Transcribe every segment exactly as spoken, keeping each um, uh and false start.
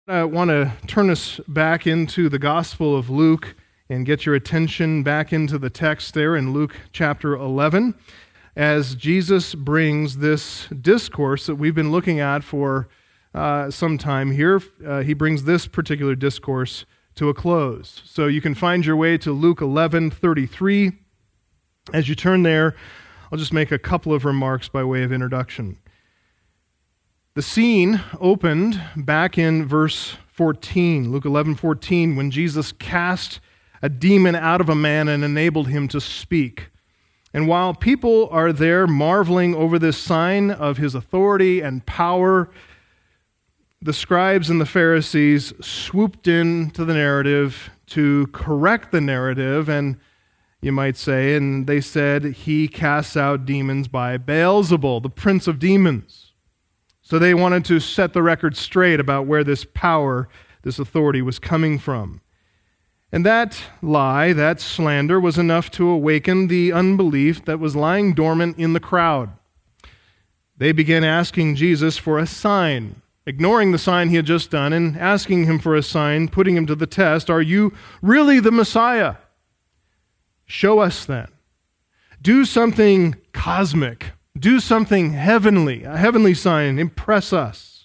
I want to turn us back into the Gospel of Luke and get your attention back into the text there in Luke chapter eleven as Jesus brings this discourse that we've been looking at for uh, some time here. Uh, he brings this particular discourse to a close. So you can find your way to Luke eleven thirty-three. As you turn there, I'll just make a couple of remarks by way of introduction. The scene opened back in verse fourteen, Luke eleven fourteen, when Jesus cast a demon out of a man and enabled him to speak. And while people are there marveling over this sign of his authority and power, the scribes and the Pharisees swooped into the narrative to correct the narrative, and you might say, and they said, he casts out demons by Beelzebul, the prince of demons. So they wanted to set the record straight about where this power, this authority was coming from. And that lie, that slander, was enough to awaken the unbelief that was lying dormant in the crowd. They began asking Jesus for a sign, ignoring the sign he had just done and asking him for a sign, putting him to the test. Are you really the Messiah? Show us then. Do something cosmic. Do something heavenly, a heavenly sign. Impress us.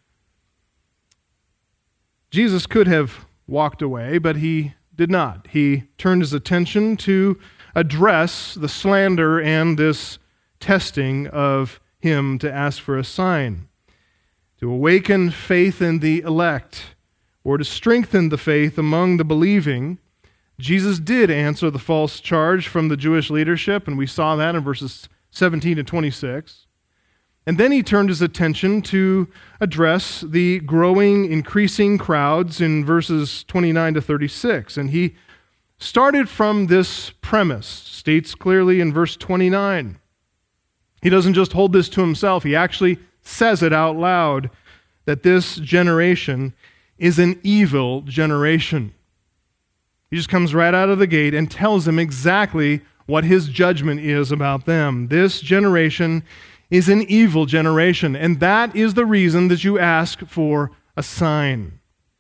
Jesus could have walked away, but he did not. He turned his attention to address the slander and this testing of him to ask for a sign, to awaken faith in the elect, or to strengthen the faith among the believing. Jesus did answer the false charge from the Jewish leadership, and we saw that in verses seventeen to twenty-six. And then he turned his attention to address the growing, increasing crowds in verses twenty-nine to thirty-six. And he started from this premise, states clearly in verse twenty-nine. He doesn't just hold this to himself, he actually says it out loud, that this generation is an evil generation. He just comes right out of the gate and tells them exactly what his judgment is about them. This generation is an evil generation, and that is the reason that you ask for a sign.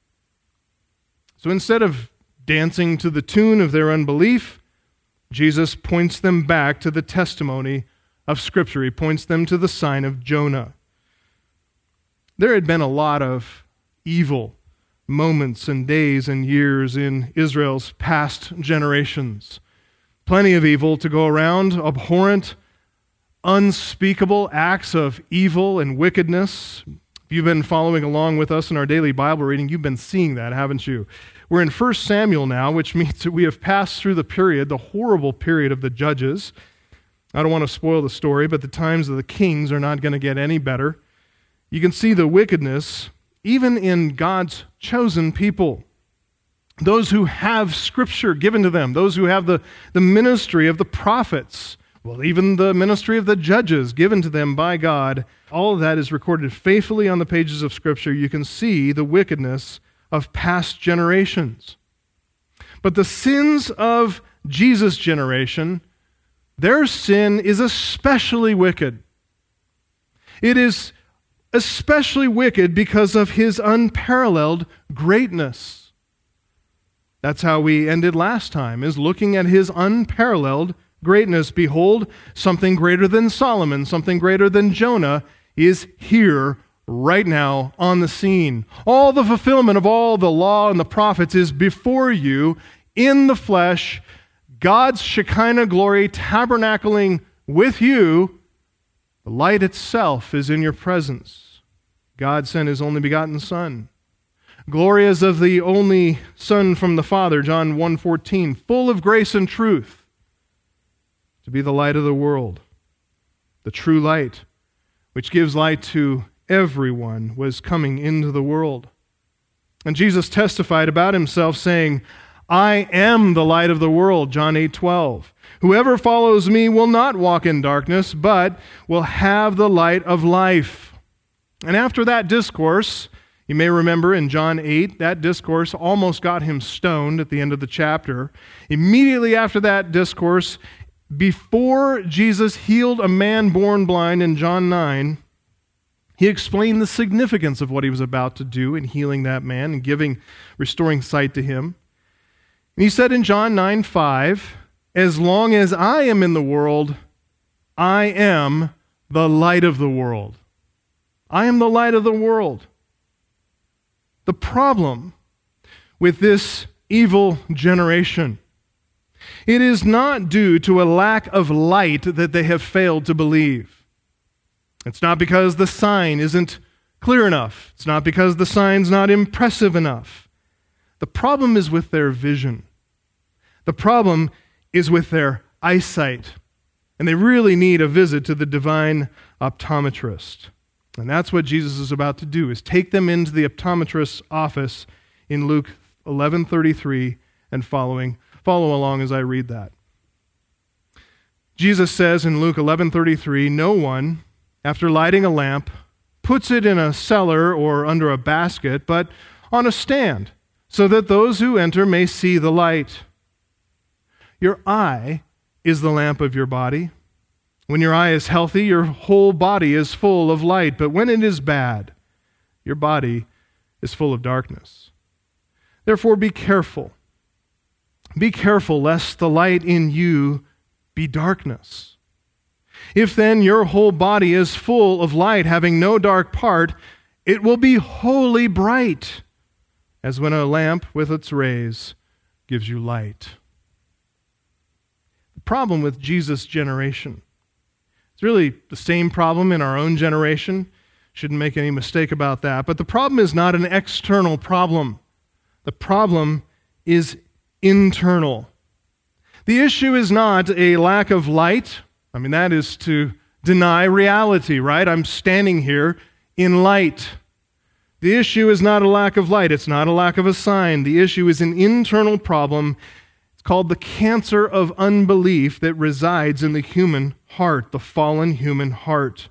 So instead of dancing to the tune of their unbelief, Jesus points them back to the testimony of Scripture. He points them to the sign of Jonah. There had been a lot of evil moments and days and years in Israel's past generations. Plenty of evil to go around, abhorrent, unspeakable acts of evil and wickedness. If you've been following along with us in our daily Bible reading, you've been seeing that, haven't you? We're in First Samuel now, which means that we have passed through the period, the horrible period of the judges. I don't want to spoil the story, but the times of the kings are not going to get any better. You can see the wickedness even in God's chosen people. Those who have Scripture given to them, those who have the, the ministry of the prophets, well, even the ministry of the judges given to them by God, all of that is recorded faithfully on the pages of Scripture. You can see the wickedness of past generations. But the sins of Jesus' generation, their sin is especially wicked. It is especially wicked because of his unparalleled greatness. That's how we ended last time, is looking at his unparalleled greatness. Behold, something greater than Solomon, something greater than Jonah is here right now on the scene. All the fulfillment of all the law and the prophets is before you in the flesh, God's Shekinah glory tabernacling with you. The light itself is in your presence. God sent his only begotten Son. Glory as of the only Son from the Father, John one fourteen, full of grace and truth, to be the light of the world. The true light, which gives light to everyone, was coming into the world. And Jesus testified about himself, saying, I am the light of the world, John eight twelve. Whoever follows me will not walk in darkness, but will have the light of life. And after that discourse, you may remember in John eight, that discourse almost got him stoned at the end of the chapter. Immediately after that discourse, before Jesus healed a man born blind in John nine, He explained the significance of what he was about to do in healing that man and giving, restoring sight to him. And he said in John nine five, "As long as I am in the world, I am the light of the world." I am the light of the world. The problem with this evil generation, it is not due to a lack of light that they have failed to believe. It's not because the sign isn't clear enough. It's not because the sign's not impressive enough. The problem is with their vision. The problem is with their eyesight. And they really need a visit to the divine optometrist. And that's what Jesus is about to do, is take them into the optometrist's office in Luke eleven thirty-three and following. Follow along as I read that. Jesus says in Luke eleven thirty-three, "No one, after lighting a lamp, puts it in a cellar or under a basket, but on a stand, so that those who enter may see the light. Your eye is the lamp of your body. When your eye is healthy, your whole body is full of light. But when it is bad, your body is full of darkness. Therefore, be careful. Be careful lest the light in you be darkness. If then your whole body is full of light, having no dark part, it will be wholly bright, as when a lamp with its rays gives you light." The problem with Jesus' generation, it's really the same problem in our own generation. Shouldn't make any mistake about that. But the problem is not an external problem. The problem is internal. The issue is not a lack of light. I mean, that is to deny reality, right? I'm standing here in light. The issue is not a lack of light. It's not a lack of a sign. The issue is an internal problem. It's called the cancer of unbelief that resides in the human heart, the fallen human heart.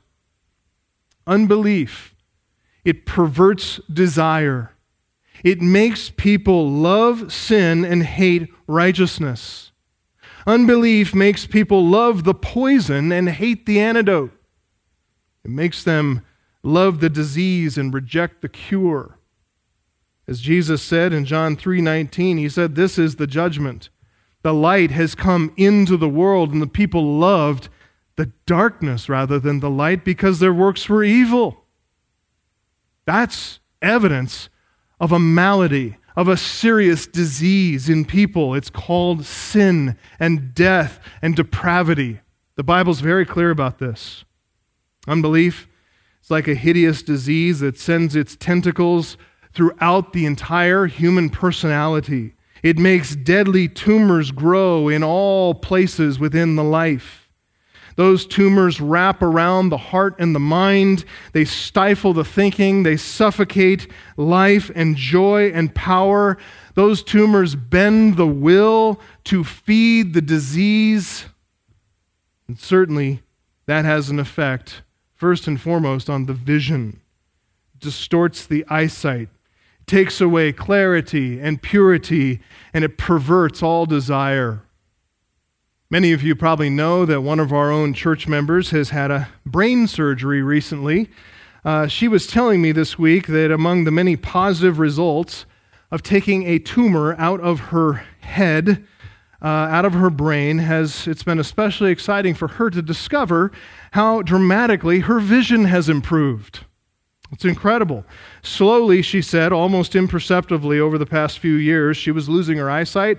Unbelief, it perverts desire. It makes people love sin and hate righteousness. Unbelief makes people love the poison and hate the antidote. It makes them love the disease and reject the cure. As Jesus said in John three nineteen, he said, "This is the judgment. The light has come into the world, and the people loved the darkness rather than the light because their works were evil." That's evidence of a malady, of a serious disease in people. It's called sin and death and depravity. The Bible's very clear about this. Unbelief is like a hideous disease that sends its tentacles throughout the entire human personality. It makes deadly tumors grow in all places within the life. Those tumors wrap around the heart and the mind. They stifle the thinking. They suffocate life and joy and power. Those tumors bend the will to feed the disease. And certainly that has an effect, first and foremost, on the vision. It distorts the eyesight, takes away clarity and purity, and it perverts all desire. Many of you probably know that one of our own church members has had a brain surgery recently. Uh, she was telling me this week that among the many positive results of taking a tumor out of her head, uh, out of her brain, has it's been especially exciting for her to discover how dramatically her vision has improved. It's incredible. Slowly, she said, almost imperceptibly over the past few years, she was losing her eyesight.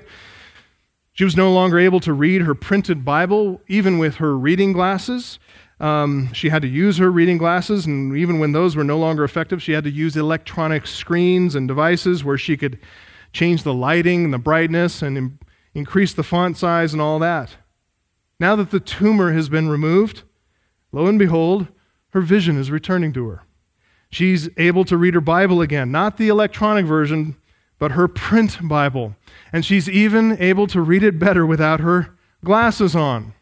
She was no longer able to read her printed Bible, even with her reading glasses. Um, she had to use her reading glasses, and even when those were no longer effective, she had to use electronic screens and devices where she could change the lighting and the brightness and im- increase the font size and all that. Now that the tumor has been removed, lo and behold, her vision is returning to her. She's able to read her Bible again, not the electronic version, but her print Bible. And she's even able to read it better without her glasses on.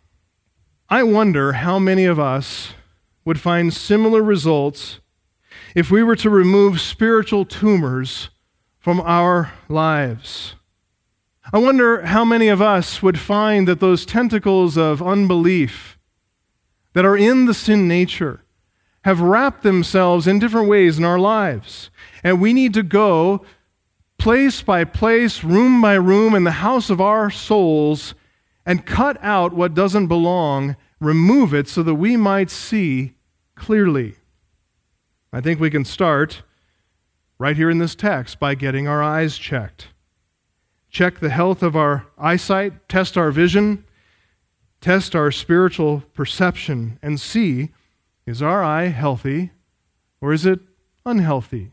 I wonder how many of us would find similar results if we were to remove spiritual tumors from our lives. I wonder how many of us would find that those tentacles of unbelief that are in the sin nature have wrapped themselves in different ways in our lives. And we need to go place by place, room by room in the house of our souls and cut out what doesn't belong, remove it so that we might see clearly. I think we can start right here in this text by getting our eyes checked. Check the health of our eyesight, test our vision, test our spiritual perception, and see, is our eye healthy or is it unhealthy?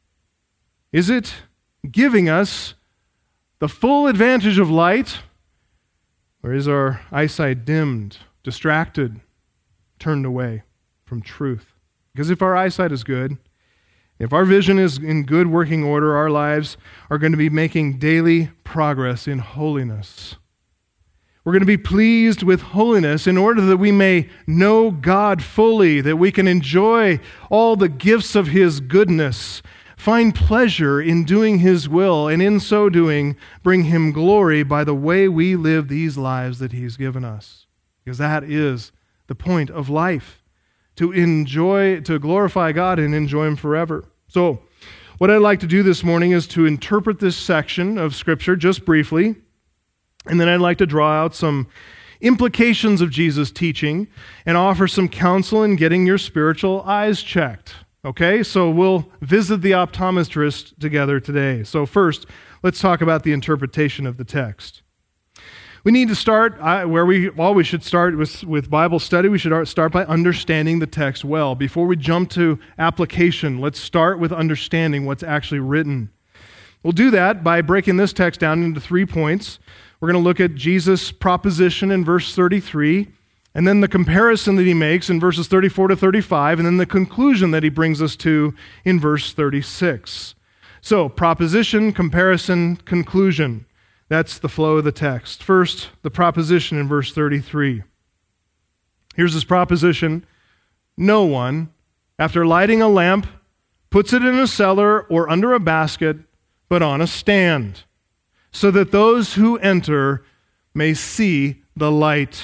Is it giving us the full advantage of light, or is our eyesight dimmed, distracted, turned away from truth? Because if our eyesight is good, if our vision is in good working order, our lives are going to be making daily progress in holiness. We're going to be pleased with holiness in order that we may know God fully, that we can enjoy all the gifts of His goodness, find pleasure in doing His will, and in so doing, bring Him glory by the way we live these lives that He's given us. Because that is the point of life, to enjoy, to glorify God and enjoy Him forever. So, what I'd like to do this morning is to interpret this section of Scripture just briefly, and then I'd like to draw out some implications of Jesus' teaching and offer some counsel in getting your spiritual eyes checked. Okay, so we'll visit the optometrist together today. So first, let's talk about the interpretation of the text. We need to start uh, where we, well, we should start with, with Bible study. We should start by understanding the text well. Before we jump to application, let's start with understanding what's actually written. We'll do that by breaking this text down into three points. We're going to look at Jesus' proposition in verse thirty-three, and then the comparison that he makes in verses thirty-four to thirty-five, and then the conclusion that he brings us to in verse thirty-six. So, proposition, comparison, conclusion. That's the flow of the text. First, the proposition in verse thirty-three. Here's his proposition. No one, after lighting a lamp, puts it in a cellar or under a basket, but on a stand, so that those who enter may see the light.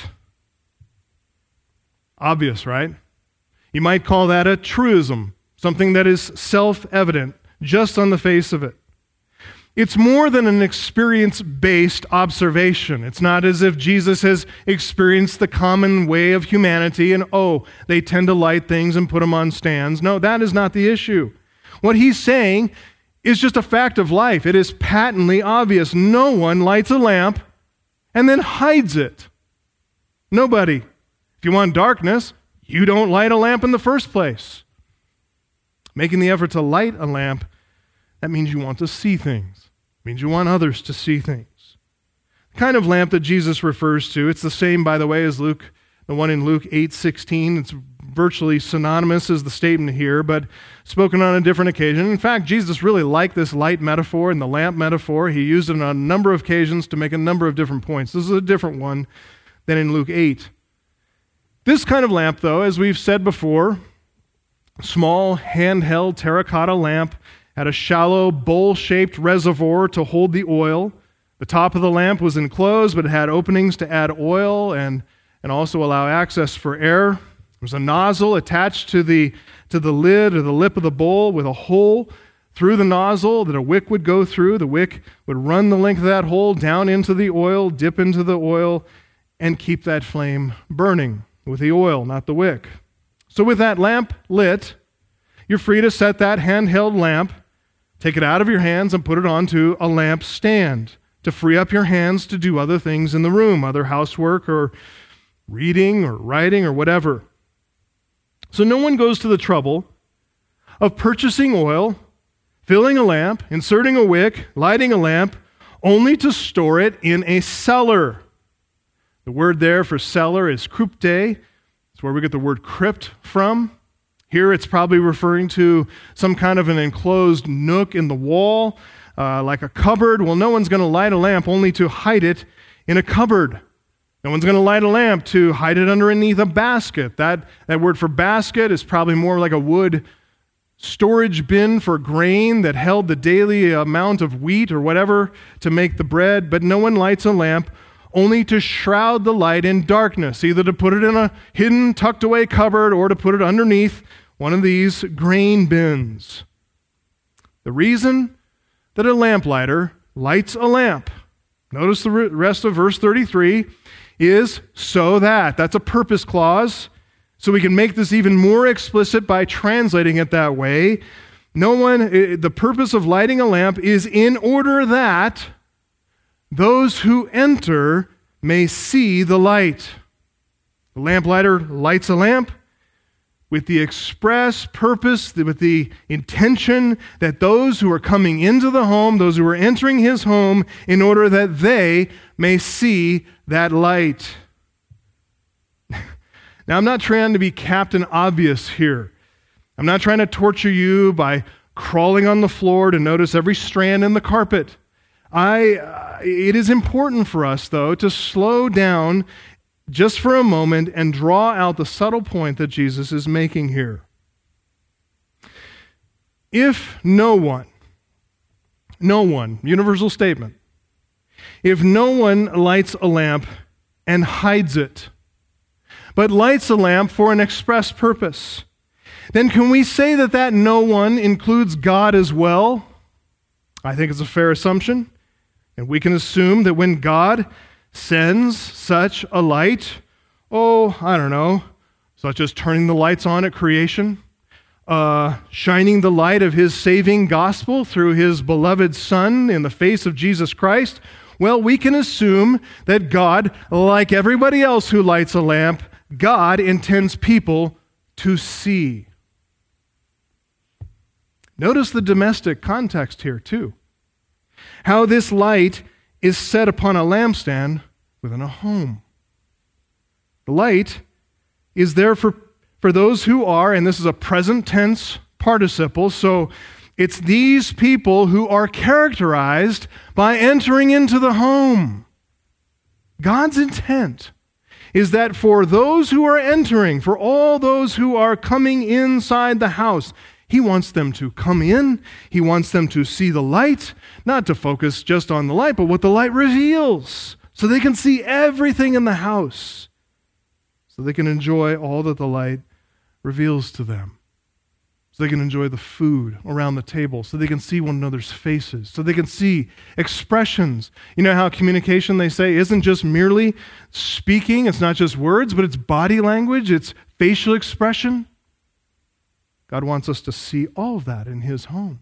Obvious, right? You might call that a truism, something that is self-evident, just on the face of it. It's more than an experience-based observation. It's not as if Jesus has experienced the common way of humanity and, oh, they tend to light things and put them on stands. No, that is not the issue. What he's saying is just a fact of life. It is patently obvious. No one lights a lamp and then hides it. Nobody. If you want darkness, you don't light a lamp in the first place. Making the effort to light a lamp, that means you want to see things. It means you want others to see things. The kind of lamp that Jesus refers to, it's the same, by the way, as Luke, the one in Luke eight sixteen. It's virtually synonymous as the statement here, but spoken on a different occasion. In fact, Jesus really liked this light metaphor and the lamp metaphor. He used it on a number of occasions to make a number of different points. This is a different one than in Luke eight. This kind of lamp, though, as we've said before, small handheld terracotta lamp, had a shallow bowl-shaped reservoir to hold the oil. The top of the lamp was enclosed, but it had openings to add oil and, and also allow access for air. There was a nozzle attached to the, to the lid or the lip of the bowl with a hole through the nozzle that a wick would go through. The wick would run the length of that hole down into the oil, dip into the oil, and keep that flame burning with the oil, not the wick. So with that lamp lit, you're free to set that handheld lamp, take it out of your hands and put it onto a lamp stand to free up your hands to do other things in the room, other housework or reading or writing or whatever. So no one goes to the trouble of purchasing oil, filling a lamp, inserting a wick, lighting a lamp, only to store it in a cellar. The word there for cellar is krypte. It's where we get the word crypt from. Here it's probably referring to some kind of an enclosed nook in the wall, uh, like a cupboard. Well, no one's going to light a lamp only to hide it in a cupboard. No one's going to light a lamp to hide it underneath a basket. That, that word for basket is probably more like a wood storage bin for grain that held the daily amount of wheat or whatever to make the bread. But no one lights a lamp only to shroud the light in darkness, either to put it in a hidden, tucked away cupboard or to put it underneath one of these grain bins. The reason that a lamplighter lights a lamp, notice the rest of verse thirty-three, is so that. That's a purpose clause. So we can make this even more explicit by translating it that way. No one, the purpose of lighting a lamp is in order that those who enter may see the light. The lamplighter lights a lamp with the express purpose, with the intention that those who are coming into the home, those who are entering his home, in order that they may see that light. Now, I'm not trying to be Captain Obvious here. I'm not trying to torture you by crawling on the floor to notice every strand in the carpet. I, uh, it is important for us, though, to slow down just for a moment and draw out the subtle point that Jesus is making here. If no one, no one, universal statement, if no one lights a lamp and hides it, but lights a lamp for an express purpose, then can we say that that no one includes God as well? I think it's a fair assumption. And we can assume that when God sends such a light, oh, I don't know, such as turning the lights on at creation, uh, shining the light of his saving gospel through his beloved Son in the face of Jesus Christ, well, we can assume that God, like everybody else who lights a lamp, God intends people to see. Notice the domestic context here, too. How this light is set upon a lampstand within a home. The light is there for, for those who are, and this is a present tense participle, so it's these people who are characterized by entering into the home. God's intent is that for those who are entering, for all those who are coming inside the house, he wants them to come in. He wants them to see the light, not to focus just on the light, but what the light reveals, so they can see everything in the house, so they can enjoy all that the light reveals to them, so they can enjoy the food around the table, so they can see one another's faces, so they can see expressions. You know how communication, they say, isn't just merely speaking, it's not just words, but it's body language, it's facial expression. God wants us to see all of that in his home.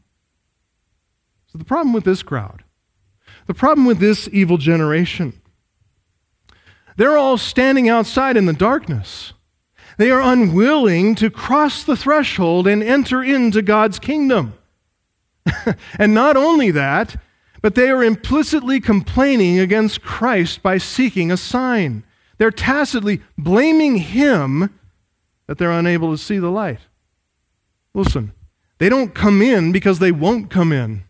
So the problem with this crowd, the problem with this evil generation, they're all standing outside in the darkness. They are unwilling to cross the threshold and enter into God's kingdom. And not only that, but they are implicitly complaining against Christ by seeking a sign. They're tacitly blaming him that they're unable to see the light. Listen, they don't come in because they won't come in.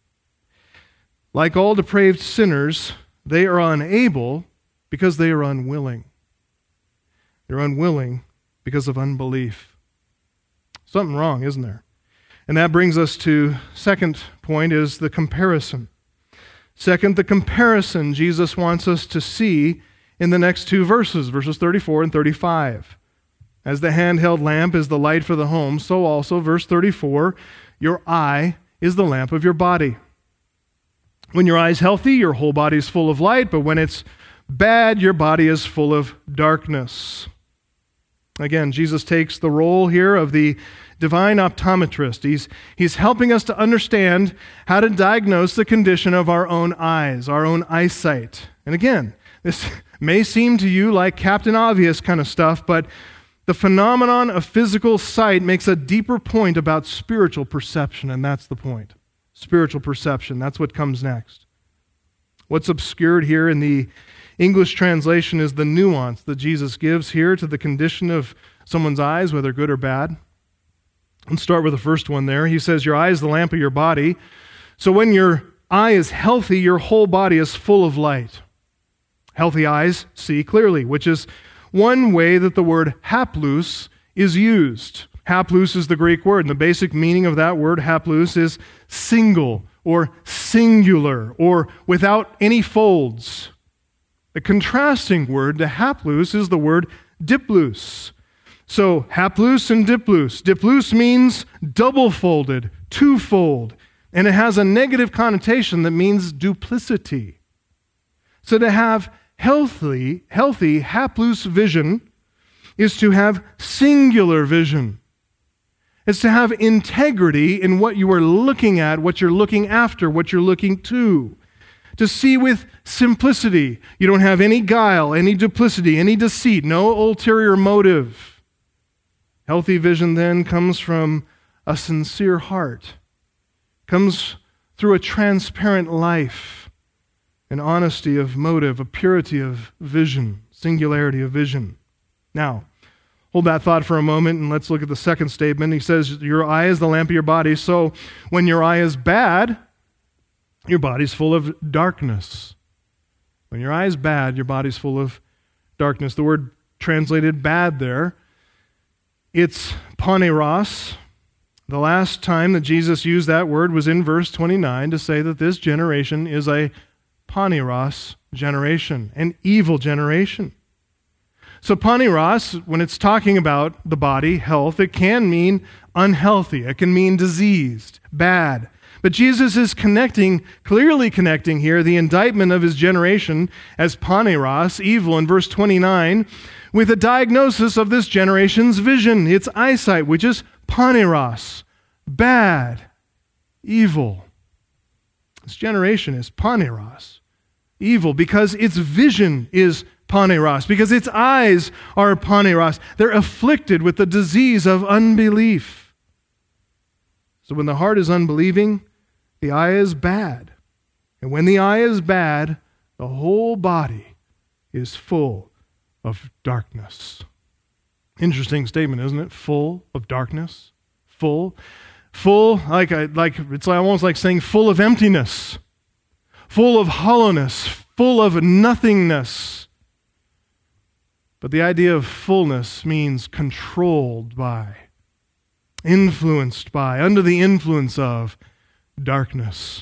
Like all depraved sinners, they are unable because they are unwilling. They're unwilling because of unbelief. Something wrong, isn't there? And that brings us to second point is the comparison. Second, the comparison Jesus wants us to see in the next two verses, verses thirty-four and thirty-five. As the handheld lamp is the light for the home, so also, verse thirty-four, your eye is the lamp of your body. When your eye is healthy, your whole body is full of light, but when it's bad, your body is full of darkness. Again, Jesus takes the role here of the divine optometrist. He's, he's helping us to understand how to diagnose the condition of our own eyes, our own eyesight. And again, this may seem to you like Captain Obvious kind of stuff, but the phenomenon of physical sight makes a deeper point about spiritual perception, and that's the point. Spiritual perception, that's what comes next. What's obscured here in the English translation is the nuance that Jesus gives here to the condition of someone's eyes, whether good or bad. Let's start with the first one there. He says, your eye is the lamp of your body. So when your eye is healthy, your whole body is full of light. Healthy eyes see clearly, which is one way that the word haplous is used. Haplous is the Greek word, and the basic meaning of that word, haplous, is single or singular or without any folds. The contrasting word to haplous is the word diplous. So haplous and diplous. Diplous means double-folded, twofold, and it has a negative connotation that means duplicity. So to have healthy, healthy haplous vision is to have singular vision. It's to have integrity in what you are looking at, what you're looking after, what you're looking to. To see with simplicity. You don't have any guile, any duplicity, any deceit, no ulterior motive. Healthy vision then comes from a sincere heart, comes through a transparent life, an honesty of motive, a purity of vision, singularity of vision. Now, hold that thought for a moment and let's look at the second statement. He says, your eye is the lamp of your body. So when your eye is bad, your body's full of darkness. When your eye is bad, your body's full of darkness. The word translated bad there, it's paneros. The last time that Jesus used that word was in verse twenty-nine to say that this generation is a paneros generation, an evil generation. So paneros, when it's talking about the body, health, it can mean unhealthy. It can mean diseased, bad. But Jesus is connecting, clearly connecting here, the indictment of his generation as paneros, evil, in verse twenty-nine, with a diagnosis of this generation's vision, its eyesight, which is paneros, bad, evil. This generation is paneros, evil, because its vision is paneros, because its eyes are paneros. They're afflicted with the disease of unbelief. So when the heart is unbelieving, the eye is bad. And when the eye is bad, the whole body is full of darkness. Interesting statement, isn't it? Full of darkness. Full. Full, like, like it's almost like saying full of emptiness. Full of hollowness. Full of nothingness. But the idea of fullness means controlled by, influenced by, under the influence of darkness.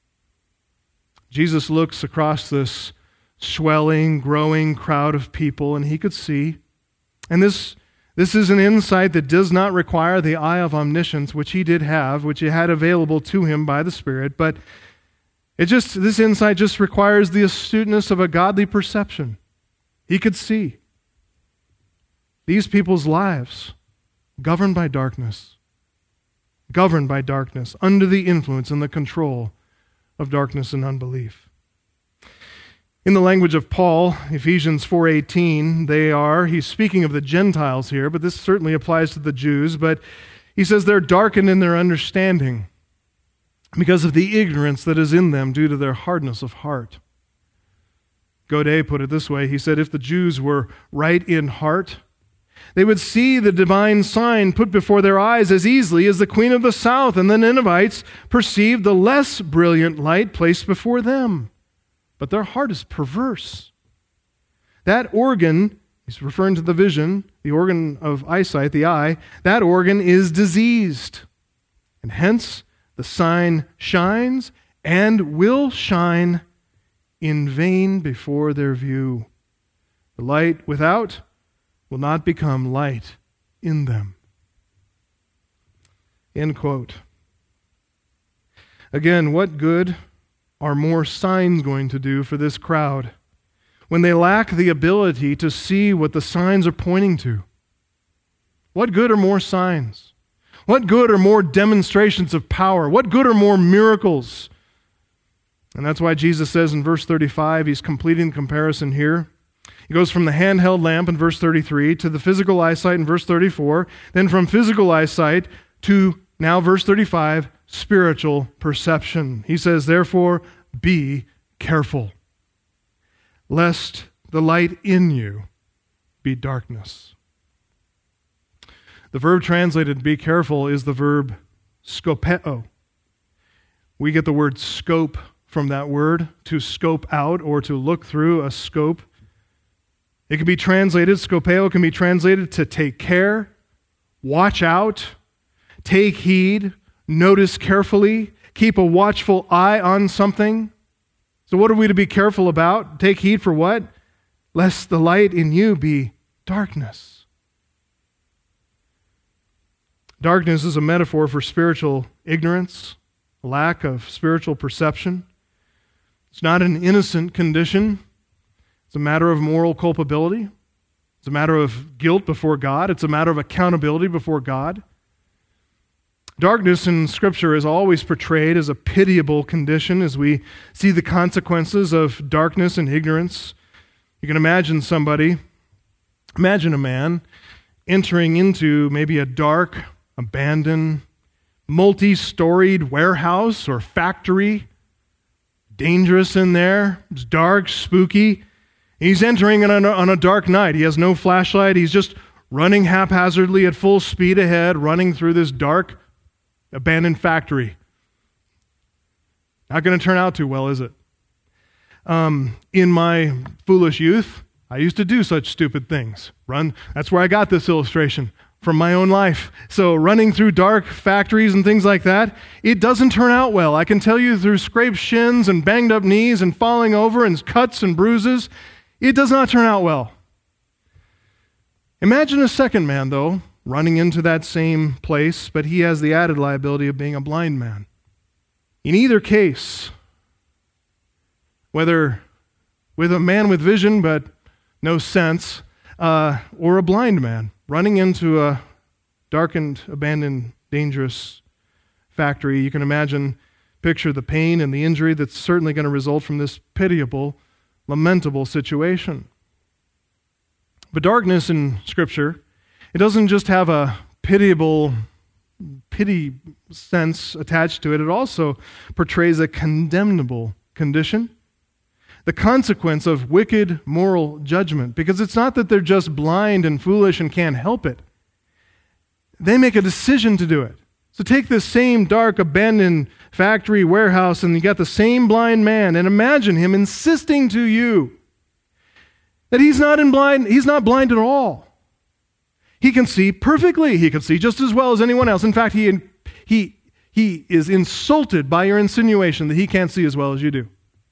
Jesus looks across this swelling, growing crowd of people, and he could see. And this, this is an insight that does not require the eye of omniscience, which he did have, which he had available to him by the Spirit, but it just this insight just requires the astuteness of a godly perception. He could see these people's lives governed by darkness, governed by darkness, under the influence and the control of darkness and unbelief. In the language of Paul, Ephesians four eighteen, they are, he's speaking of the Gentiles here, but this certainly applies to the Jews, but he says they're darkened in their understanding because of the ignorance that is in them due to their hardness of heart. Godet put it this way, he said, if the Jews were right in heart, they would see the divine sign put before their eyes as easily as the queen of the south and the Ninevites perceived the less brilliant light placed before them. But their heart is perverse. That organ, he's referring to the vision, the organ of eyesight, the eye, that organ is diseased. And hence, the sign shines and will shine in vain before their view. The light without will not become light in them. End quote. Again, what good are more signs going to do for this crowd when they lack the ability to see what the signs are pointing to? What good are more signs? What good are more demonstrations of power? What good are more miracles? And that's why Jesus says in verse thirty-five, he's completing the comparison here. He goes from the handheld lamp in verse thirty-three to the physical eyesight in verse thirty-four, then from physical eyesight to now verse thirty-five, spiritual perception. He says, therefore, be careful, lest the light in you be darkness. The verb translated be careful is the verb skopeo. We get the word scope from that word, to scope out or to look through a scope. It can be translated, skopeo can be translated to take care, watch out, take heed, notice carefully, keep a watchful eye on something. So what are we to be careful about? Take heed for what? Lest the light in you be darkness. Darkness is a metaphor for spiritual ignorance, lack of spiritual perception. It's not an innocent condition. It's a matter of moral culpability. It's a matter of guilt before God. It's a matter of accountability before God. Darkness in Scripture is always portrayed as a pitiable condition as we see the consequences of darkness and ignorance. You can imagine somebody, imagine a man entering into maybe a dark, abandoned, multi-storied warehouse or factory. Dangerous in there. It's dark, spooky. He's entering on a, on a dark night. He has no flashlight. He's just running haphazardly at full speed ahead, running through this dark, abandoned factory. Not going to turn out too well, is it? Um, in my foolish youth, I used to do such stupid things. Run. That's where I got this illustration, from my own life. So running through dark factories and things like that, it doesn't turn out well. I can tell you through scraped shins and banged up knees and falling over and cuts and bruises, it does not turn out well. Imagine a second man, though, running into that same place, but he has the added liability of being a blind man. In either case, whether with a man with vision but no sense, uh, or a blind man, running into a darkened, abandoned, dangerous factory, you can imagine, picture the pain and the injury that's certainly going to result from this pitiable, lamentable situation. But darkness in Scripture, it doesn't just have a pitiable, pity sense attached to it, it also portrays a condemnable condition. The consequence of wicked moral judgment, because it's not that they're just blind and foolish and can't help it. They make a decision to do it. So take this same dark, abandoned factory, warehouse, and you got the same blind man, and imagine him insisting to you that he's not in blind, he's not blind at all. He can see perfectly. He can see just as well as anyone else. In fact, he he he is insulted by your insinuation that he can't see as well as you do.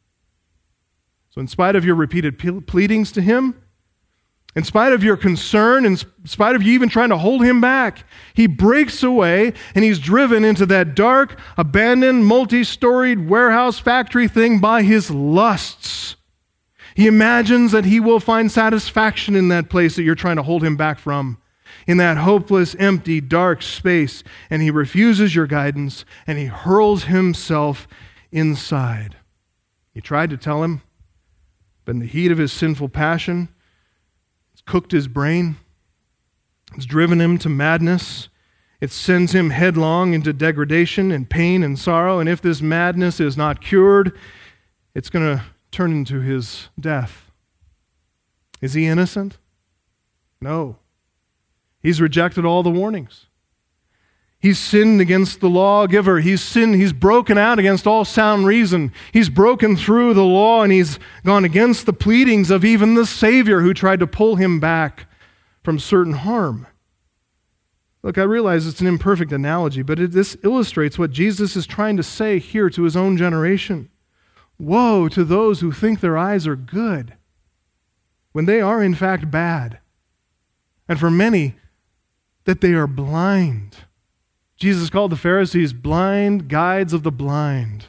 So in spite of your repeated pleadings to him, in spite of your concern, in spite of you even trying to hold him back, he breaks away and he's driven into that dark, abandoned, multi-storied warehouse factory thing by his lusts. He imagines that he will find satisfaction in that place that you're trying to hold him back from, in that hopeless, empty, dark space, and he refuses your guidance and he hurls himself inside. You tried to tell him, but in the heat of his sinful passion, it's cooked his brain. It's driven him to madness. It sends him headlong into degradation and pain and sorrow. And if this madness is not cured, it's going to turn into his death. Is he innocent? No. He's rejected all the warnings. He's sinned against the lawgiver. He's sinned, he's broken out against all sound reason. He's broken through the law and he's gone against the pleadings of even the Savior who tried to pull him back from certain harm. Look, I realize it's an imperfect analogy, but it, this illustrates what Jesus is trying to say here to his own generation. Woe to those who think their eyes are good when they are in fact bad. And for many, that they are blind. Jesus called the Pharisees blind guides of the blind.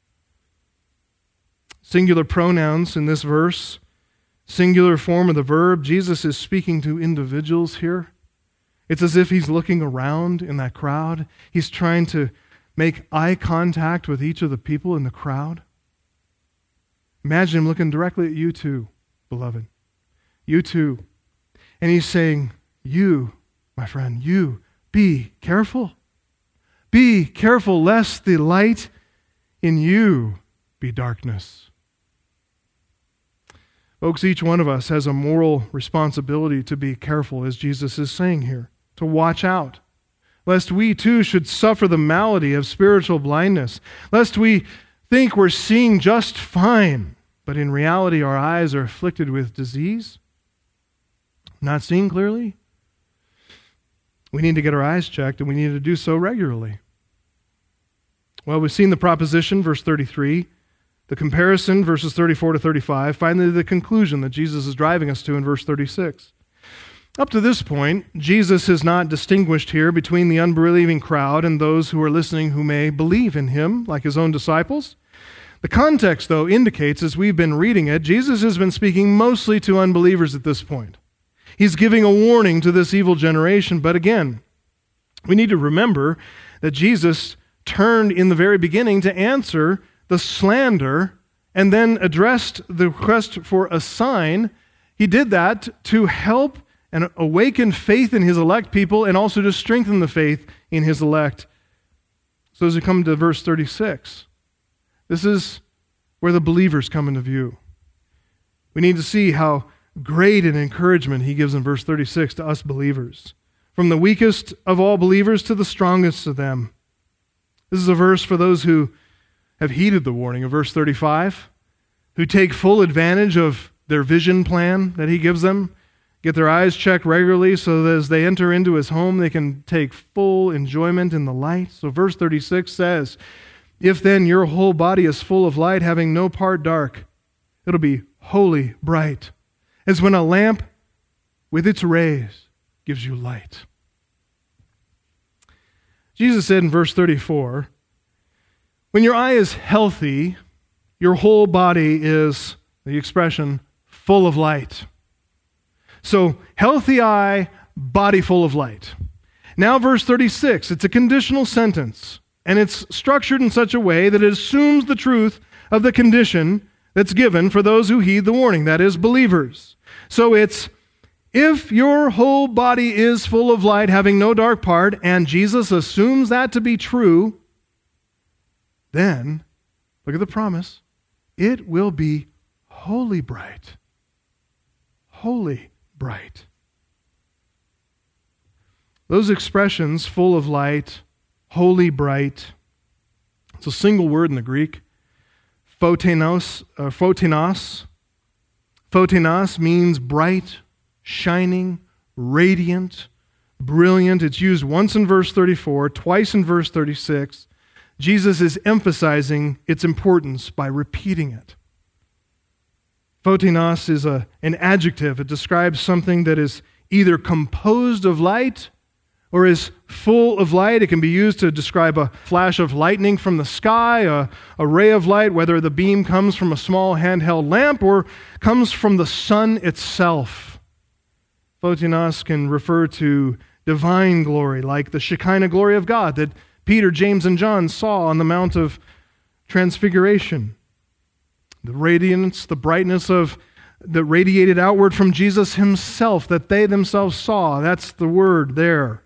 Singular pronouns in this verse, singular form of the verb. Jesus is speaking to individuals here. It's as if he's looking around in that crowd. He's trying to make eye contact with each of the people in the crowd. Imagine him looking directly at you too, beloved. You too. And he's saying, you, my friend, you, be careful. Be careful lest the light in you be darkness. Folks, each one of us has a moral responsibility to be careful, as Jesus is saying here, to watch out, lest we too should suffer the malady of spiritual blindness, lest we think we're seeing just fine, but in reality our eyes are afflicted with disease, not seeing clearly. We need to get our eyes checked, and we need to do so regularly. Well, we've seen the proposition, verse thirty-three, the comparison, verses thirty-four to thirty-five, finally the conclusion that Jesus is driving us to in verse thirty-six. Up to this point, Jesus has not distinguished here between the unbelieving crowd and those who are listening who may believe in him, like his own disciples. The context, though, indicates, as we've been reading it, Jesus has been speaking mostly to unbelievers at this point. He's giving a warning to this evil generation, but again, we need to remember that Jesus turned in the very beginning to answer the slander and then addressed the request for a sign. He did that to help and awaken faith in his elect people and also to strengthen the faith in his elect. So as we come to verse thirty-six, this is where the believers come into view. We need to see how great an encouragement he gives in verse thirty-six to us believers. From the weakest of all believers to the strongest of them. This is a verse for those who have heeded the warning of verse thirty-five, who take full advantage of their vision plan that he gives them, get their eyes checked regularly so that as they enter into his home, they can take full enjoyment in the light. So verse thirty-six says, if then your whole body is full of light, having no part dark, it'll be wholly bright, as when a lamp with its rays gives you light. Jesus said in verse thirty-four, when your eye is healthy, your whole body is, the expression, full of light. So, healthy eye, body full of light. Now verse thirty-six, it's a conditional sentence, and it's structured in such a way that it assumes the truth of the condition that's given for those who heed the warning, that is, believers. So it's, if your whole body is full of light, having no dark part, and Jesus assumes that to be true, then, look at the promise, it will be wholly bright. Wholly bright. Those expressions, full of light, wholly bright, it's a single word in the Greek, photenos, uh, photinos. Photinos means bright, shining, radiant, brilliant. It's used once in verse thirty-four, twice in verse thirty-six. Jesus is emphasizing its importance by repeating it. Photinos is a, an adjective. It describes something that is either composed of light or is full of light. It can be used to describe a flash of lightning from the sky, a, a ray of light, whether the beam comes from a small handheld lamp or comes from the sun itself. Photinos can refer to divine glory, like the Shekinah glory of God that Peter, James, and John saw on the Mount of Transfiguration. The radiance, the brightness of that radiated outward from Jesus himself that they themselves saw. That's the word there.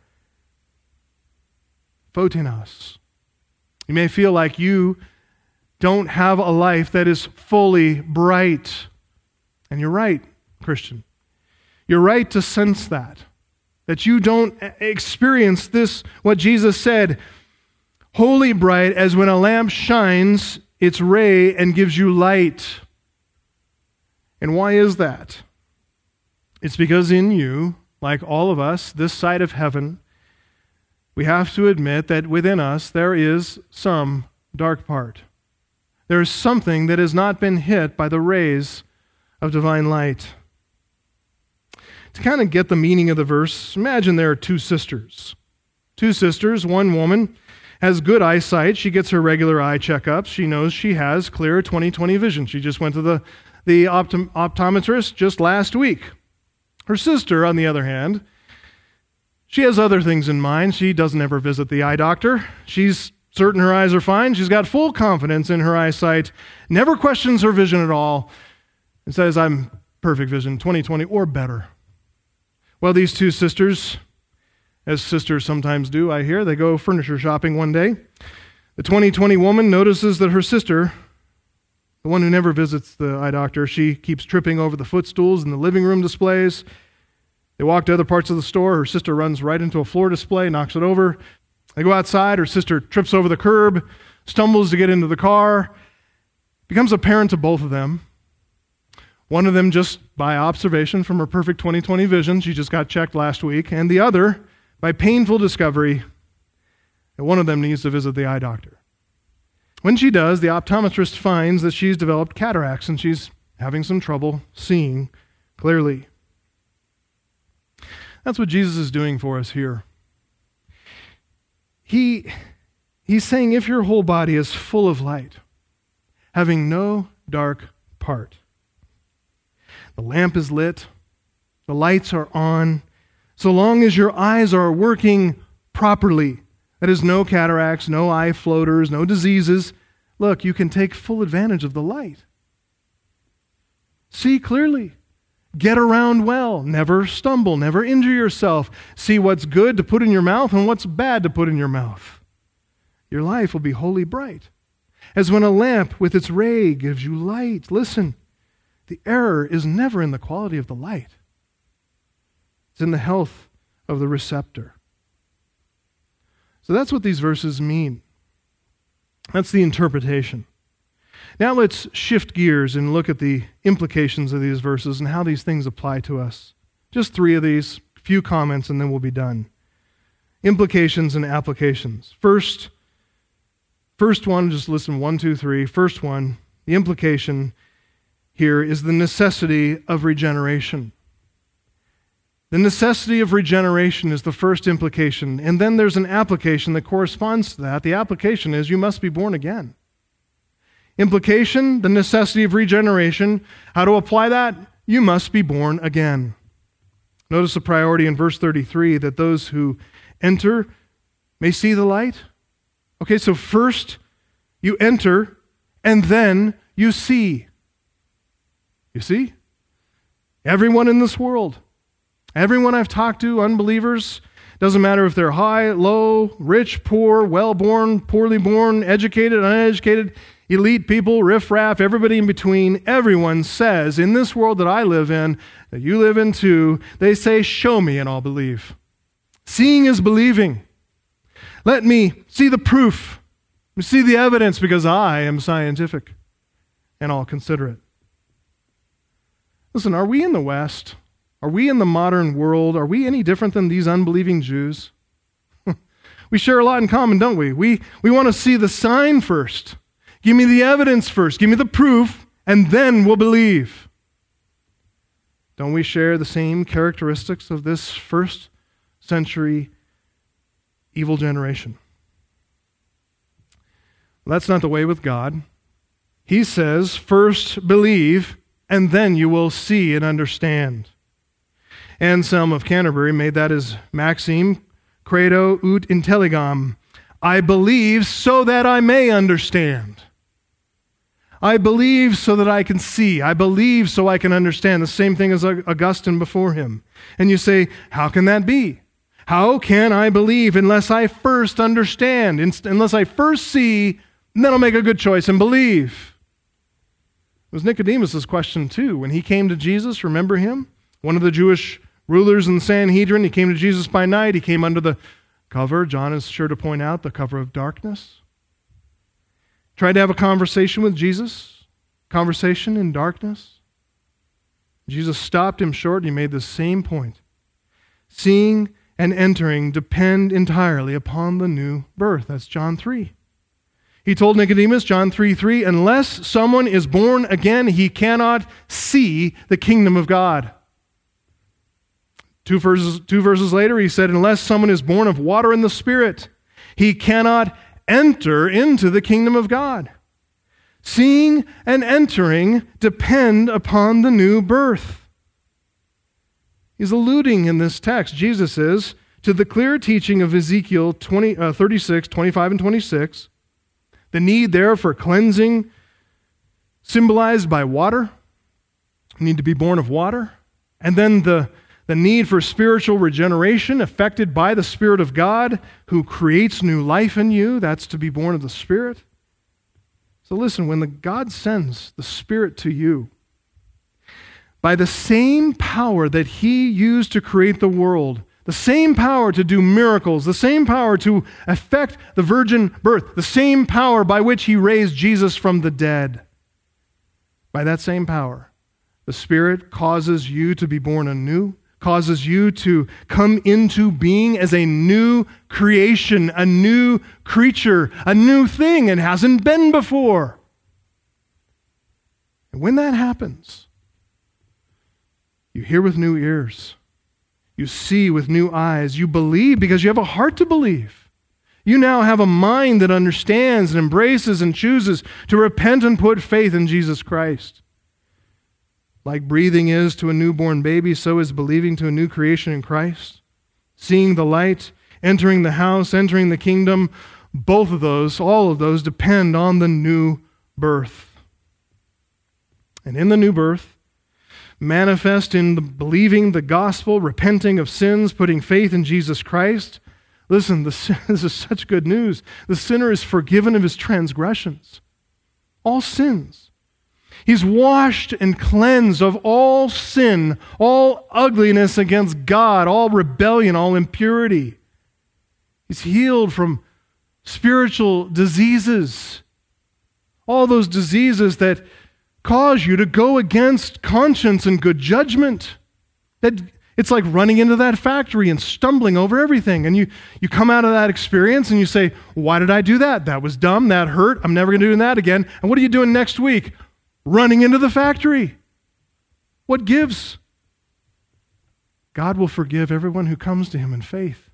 Photinos. You may feel like you don't have a life that is fully bright. And you're right, Christian. You're right to sense that. That you don't experience this, what Jesus said, wholly bright as when a lamp shines its ray and gives you light. And why is that? It's because in you, like all of us, this side of heaven, we have to admit that within us there is some dark part. There is something that has not been hit by the rays of divine light. To kind of get the meaning of the verse, imagine there are two sisters. Two sisters, one woman has good eyesight. She gets her regular eye checkups. She knows she has clear twenty twenty vision. She just went to the, the optom- optometrist just last week. Her sister, on the other hand, she has other things in mind. She doesn't ever visit the eye doctor. She's certain her eyes are fine. She's got full confidence in her eyesight, never questions her vision at all, and says, I'm perfect vision, twenty twenty or better. Well, these two sisters, as sisters sometimes do, I hear, they go furniture shopping one day. The twenty twenty woman notices that her sister, the one who never visits the eye doctor, she keeps tripping over the footstools in the living room displays. They walk to other parts of the store. Her sister runs right into a floor display, knocks it over. They go outside. Her sister trips over the curb, stumbles to get into the car. Becomes apparent to both of them. One of them just by observation from her perfect twenty twenty vision, she just got checked last week, and the other by painful discovery that one of them needs to visit the eye doctor. When she does, the optometrist finds that she's developed cataracts and she's having some trouble seeing clearly. That's what Jesus is doing for us here. He, he's saying if your whole body is full of light, having no dark part, the lamp is lit, the lights are on, so long as your eyes are working properly, that is, no cataracts, no eye floaters, no diseases, look, you can take full advantage of the light. See clearly. Get around well. Never stumble. Never injure yourself. See what's good to put in your mouth and what's bad to put in your mouth. Your life will be wholly bright. As when a lamp with its ray gives you light. Listen, the error is never in the quality of the light. It's in the health of the receptor. So that's what these verses mean. That's the interpretation. Now let's shift gears and look at the implications of these verses and how these things apply to us. Just three of these, a few comments, and then we'll be done. Implications and applications. First, first one, just listen, one, two, three. First one, the implication here is the necessity of regeneration. The necessity of regeneration is the first implication, and then there's an application that corresponds to that. The application is you must be born again. Implication, the necessity of regeneration. How to apply that? You must be born again. Notice the priority in verse thirty-three, that those who enter may see the light. Okay, so first you enter, and then you see. You see? Everyone in this world, everyone I've talked to, unbelievers, doesn't matter if they're high, low, rich, poor, well-born, poorly born, educated, uneducated, elite people, riffraff, everybody in between, everyone says, in this world that I live in, that you live in too, they say, show me and I'll believe. Seeing is believing. Let me see the proof. Let me see the evidence because I am scientific and I'll consider it. Listen, are we in the West? Are we in the modern world? Are we any different than these unbelieving Jews? We share a lot in common, don't we? We, we want to see the sign first. Give me the evidence first. Give me the proof, and then we'll believe. Don't we share the same characteristics of this first century evil generation? Well, that's not the way with God. He says, first believe, and then you will see and understand. Anselm of Canterbury made that his maxim, credo ut intelligam. I believe so that I may understand. I believe so that I can see. I believe so I can understand. The same thing as Augustine before him. And you say, how can that be? How can I believe unless I first understand, unless I first see, and then I'll make a good choice and believe? It was Nicodemus' question too. When he came to Jesus, remember him? One of the Jewish rulers in the Sanhedrin. He came to Jesus by night. He came under the cover, John is sure to point out, the cover of darkness. Tried to have a conversation with Jesus. Conversation in darkness. Jesus stopped him short and he made the same point. Seeing and entering depend entirely upon the new birth. That's John three. He told Nicodemus, John three three, unless someone is born again, he cannot see the kingdom of God. Two verses, two verses later, he said, unless someone is born of water and the Spirit, he cannot enter into the kingdom of God. Seeing and entering depend upon the new birth. He's alluding in this text, Jesus is, to the clear teaching of Ezekiel twenty, uh, thirty-six, twenty-five and twenty-six, the need there for cleansing, symbolized by water, you need to be born of water, and then the The need for spiritual regeneration affected by the Spirit of God who creates new life in you. That's to be born of the Spirit. So listen, when the God sends the Spirit to you, by the same power that He used to create the world, the same power to do miracles, the same power to effect the virgin birth, the same power by which He raised Jesus from the dead, by that same power, the Spirit causes you to be born anew, causes you to come into being as a new creation, a new creature, a new thing it hasn't been before. And when that happens, you hear with new ears. You see with new eyes. You believe because you have a heart to believe. You now have a mind that understands and embraces and chooses to repent and put faith in Jesus Christ. Like breathing is to a newborn baby, so is believing to a new creation in Christ. Seeing the light, entering the house, entering the kingdom, both of those, all of those depend on the new birth. And in the new birth, manifest in the believing the gospel, repenting of sins, putting faith in Jesus Christ. Listen, the, this is such good news. The sinner is forgiven of his transgressions, all sins. He's washed and cleansed of all sin, all ugliness against God, all rebellion, all impurity. He's healed from spiritual diseases, all those diseases that cause you to go against conscience and good judgment. That it's like running into that factory and stumbling over everything. And you, you come out of that experience and you say, why did I do that? That was dumb. That hurt. I'm never going to do that again. And what are you doing next week? Running into the factory. What gives? God will forgive everyone who comes to him in faith.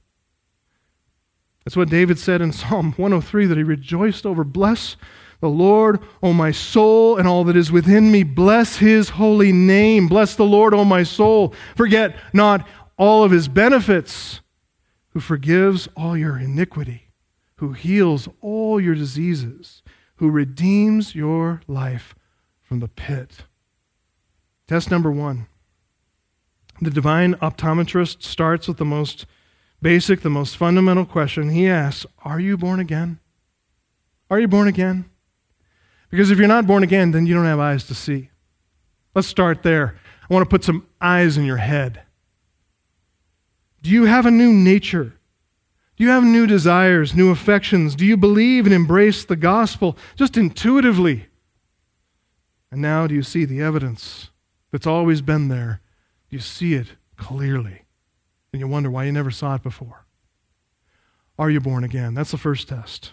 That's what David said in Psalm one oh three, that he rejoiced over. Bless the Lord, O my soul, and all that is within me. Bless his holy name. Bless the Lord, O my soul. Forget not all of his benefits, who forgives all your iniquity, who heals all your diseases, who redeems your life from the pit. Test number one. The divine optometrist starts with the most basic, the most fundamental question. He asks, are you born again? Are you born again? Because if you're not born again, then you don't have eyes to see. Let's start there. I want to put some eyes in your head. Do you have a new nature? Do you have new desires, new affections? Do you believe and embrace the gospel just intuitively? And now do you see the evidence that's always been there? Do you see it clearly? And you wonder why you never saw it before. Are you born again? That's the first test.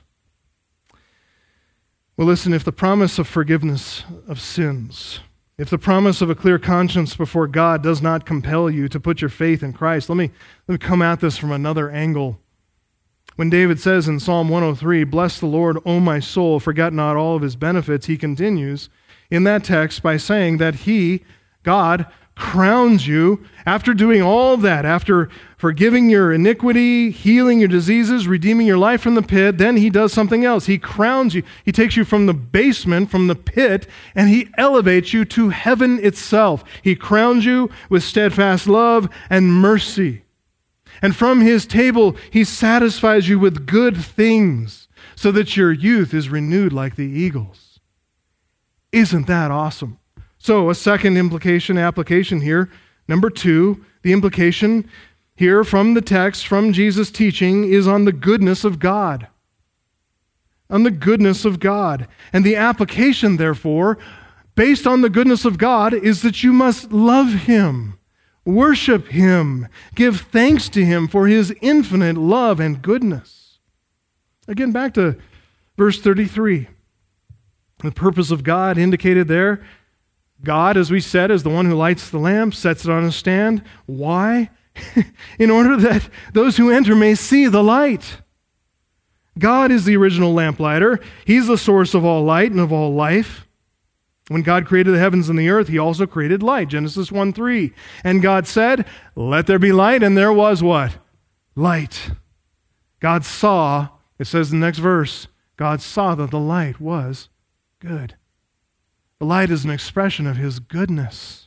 Well, listen, if the promise of forgiveness of sins, if the promise of a clear conscience before God does not compel you to put your faith in Christ, let me, let me come at this from another angle. When David says in Psalm one oh three, bless the Lord, O my soul, forget not all of his benefits, he continues in that text by saying that he, God, crowns you after doing all that, after forgiving your iniquity, healing your diseases, redeeming your life from the pit. Then he does something else. He crowns you. He takes you from the basement, from the pit, and he elevates you to heaven itself. He crowns you with steadfast love and mercy. And from his table, he satisfies you with good things so that your youth is renewed like the eagles. Isn't that awesome? So a second implication, application here. Number two, the implication here from the text, from Jesus' teaching, is on the goodness of God. On the goodness of God. And the application, therefore, based on the goodness of God, is that you must love him, worship him, give thanks to him for his infinite love and goodness. Again, back to verse thirty-three. The purpose of God indicated there. God, as we said, is the one who lights the lamp, sets it on a stand. Why? In order that those who enter may see the light. God is the original lamplighter. He's the source of all light and of all life. When God created the heavens and the earth, he also created light. Genesis one three. And God said, let there be light, and there was what? Light. God saw, it says in the next verse, God saw that the light was good. The light is an expression of his goodness.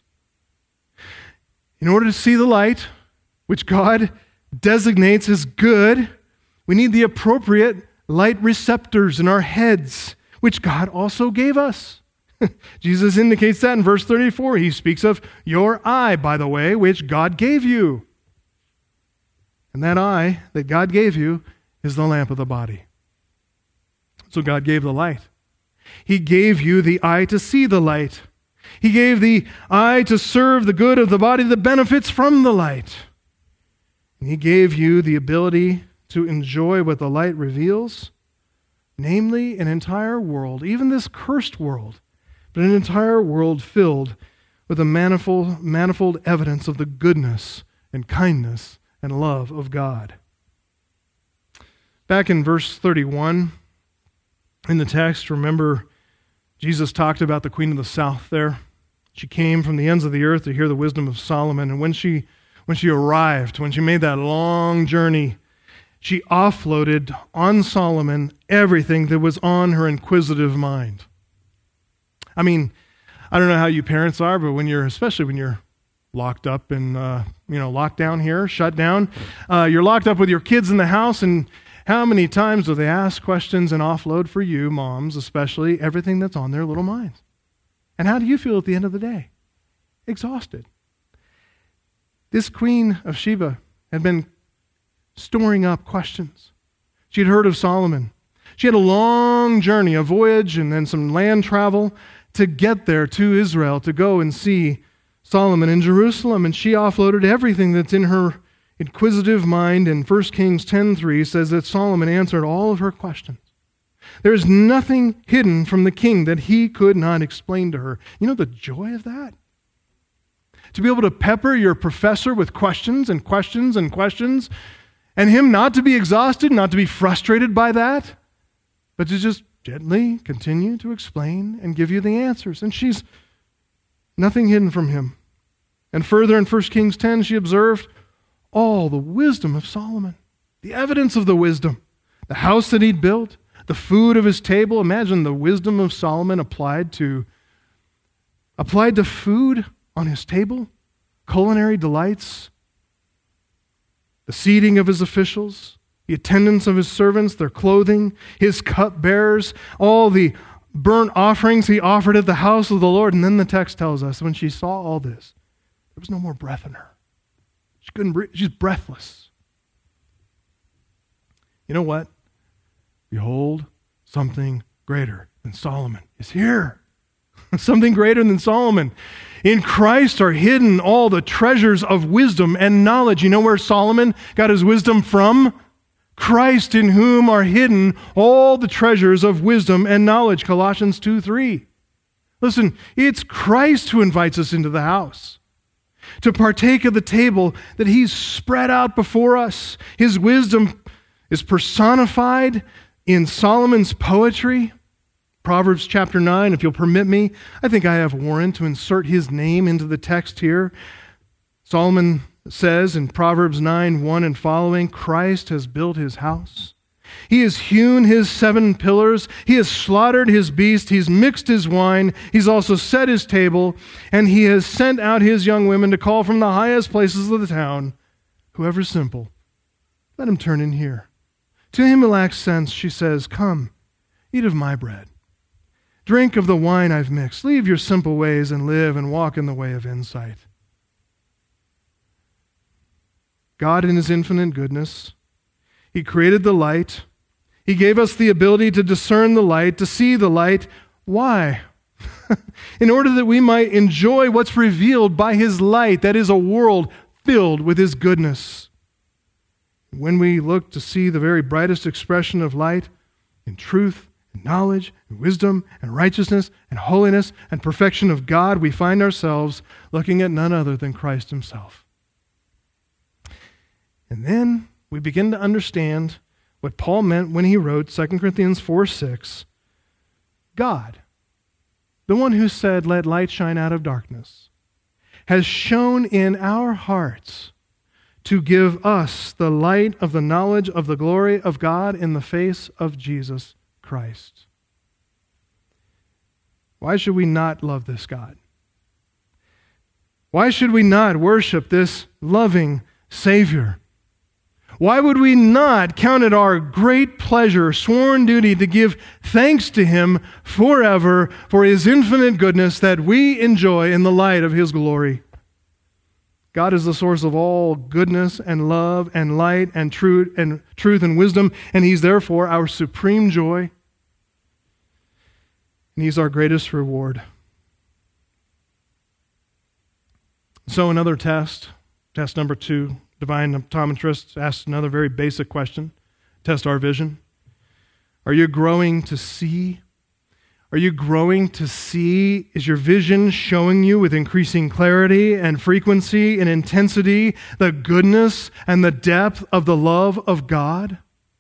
In order to see the light, which God designates as good, we need the appropriate light receptors in our heads, which God also gave us. Jesus indicates that in verse thirty-four. He speaks of your eye, by the way, which God gave you. And that eye that God gave you is the lamp of the body. So God gave the light. He gave you the eye to see the light. He gave the eye to serve the good of the body, the benefits from the light. And he gave you the ability to enjoy what the light reveals, namely an entire world, even this cursed world, but an entire world filled with a manifold, manifold evidence of the goodness and kindness and love of God. Back in verse thirty-one, in the text, remember Jesus talked about the queen of the south there. She came from the ends of the earth to hear the wisdom of Solomon, and when she when she arrived, when she made that long journey, she offloaded on Solomon everything that was on her inquisitive mind. I mean, I don't know how you parents are, but when you're, especially when you're locked up and, uh, you know, locked down here, shut down, uh, you're locked up with your kids in the house, and how many times do they ask questions and offload for you, moms especially, everything that's on their little minds? And how do you feel at the end of the day? Exhausted. This queen of Sheba had been storing up questions. She had heard of Solomon. She had a long journey, a voyage, and then some land travel to get there to Israel, to go and see Solomon in Jerusalem. And she offloaded everything that's in her inquisitive mind. And First Kings ten three says that Solomon answered all of her questions. There is nothing hidden from the king that he could not explain to her. You know the joy of that? To be able to pepper your professor with questions and questions and questions, and him not to be exhausted, not to be frustrated by that, but to just gently continue to explain and give you the answers. And she's nothing hidden from him. And further in First Kings ten, she observed all the wisdom of Solomon, the evidence of the wisdom, the house that he'd built, the food of his table. Imagine the wisdom of Solomon applied to applied to food on his table, culinary delights, the seating of his officials, the attendance of his servants, their clothing, his cupbearers, all the burnt offerings he offered at the house of the Lord. And then the text tells us when she saw all this, there was no more breath in her. She couldn't breathe. She's breathless. You know what? Behold, something greater than Solomon is here. Something greater than Solomon. In Christ are hidden all the treasures of wisdom and knowledge. You know where Solomon got his wisdom from? Christ, in whom are hidden all the treasures of wisdom and knowledge. Colossians two three. Listen, it's Christ who invites us into the house to partake of the table that he's spread out before us. His wisdom is personified in Solomon's poetry. Proverbs chapter nine, if you'll permit me, I think I have warrant to insert his name into the text here. Solomon says in Proverbs nine one and following, Christ has built his house. He has hewn his seven pillars. He has slaughtered his beast. He's mixed his wine. He's also set his table. And he has sent out his young women to call from the highest places of the town. Whoever's simple, let him turn in here. To him who lacks sense, she says, come, eat of my bread. Drink of the wine I've mixed. Leave your simple ways and live and walk in the way of insight. God in his infinite goodness, he created the light. He gave us the ability to discern the light, to see the light. Why? In order that we might enjoy what's revealed by his light, that is a world filled with his goodness. When we look to see the very brightest expression of light in truth, and knowledge, and wisdom, and righteousness, and holiness, and perfection of God, we find ourselves looking at none other than Christ himself. And then we begin to understand what Paul meant when he wrote Second Corinthians four six. God, the one who said, let light shine out of darkness, has shone in our hearts to give us the light of the knowledge of the glory of God in the face of Jesus Christ. Why should we not love this God? Why should we not worship this loving Savior? Why would we not count it our great pleasure, sworn duty, to give thanks to him forever for his infinite goodness that we enjoy in the light of his glory? God is the source of all goodness and love and light and truth and truth and wisdom, and he's therefore our supreme joy, and he's our greatest reward. So another test, test number two, divine optometrist asks another very basic question. Test our vision. Are you growing to see? Are you growing to see? Is your vision showing you with increasing clarity and frequency and intensity the goodness and the depth of the love of God?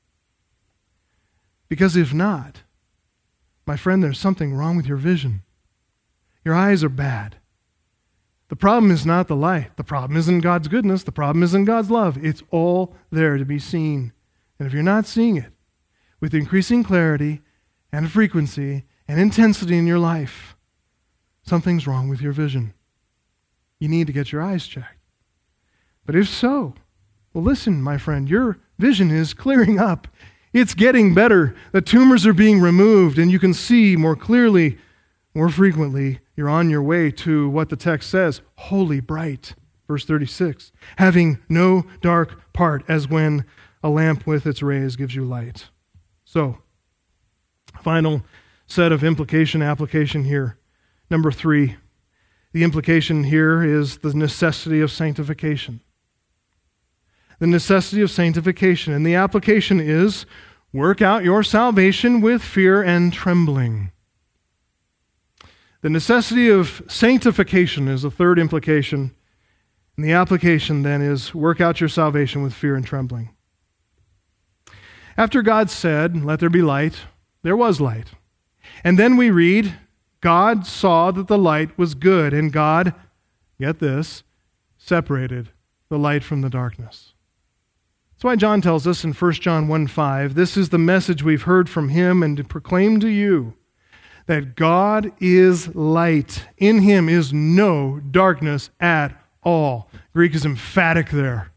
Because if not, my friend, there's something wrong with your vision. Your eyes are bad. The problem is not the light. The problem isn't God's goodness. The problem isn't God's love. It's all there to be seen. And if you're not seeing it with increasing clarity and frequency and intensity in your life, something's wrong with your vision. You need to get your eyes checked. But if so, well, listen, my friend, your vision is clearing up. It's getting better. The tumors are being removed, and you can see more clearly, more frequently. You're on your way to what the text says, holy bright. Verse thirty-six, having no dark part, as when a lamp with its rays gives you light. So, final set of implication application here. Number three, the implication here is the necessity of sanctification. The necessity of sanctification. And the application is, work out your salvation with fear and trembling. The necessity of sanctification is the third implication. And the application then is, work out your salvation with fear and trembling. After God said, let there be light, there was light. And then we read, God saw that the light was good, and God, get this, separated the light from the darkness. That's why John tells us in First John one five, this is the message we've heard from him and to proclaim to you, that God is light. In him is no darkness at all. Greek is emphatic there.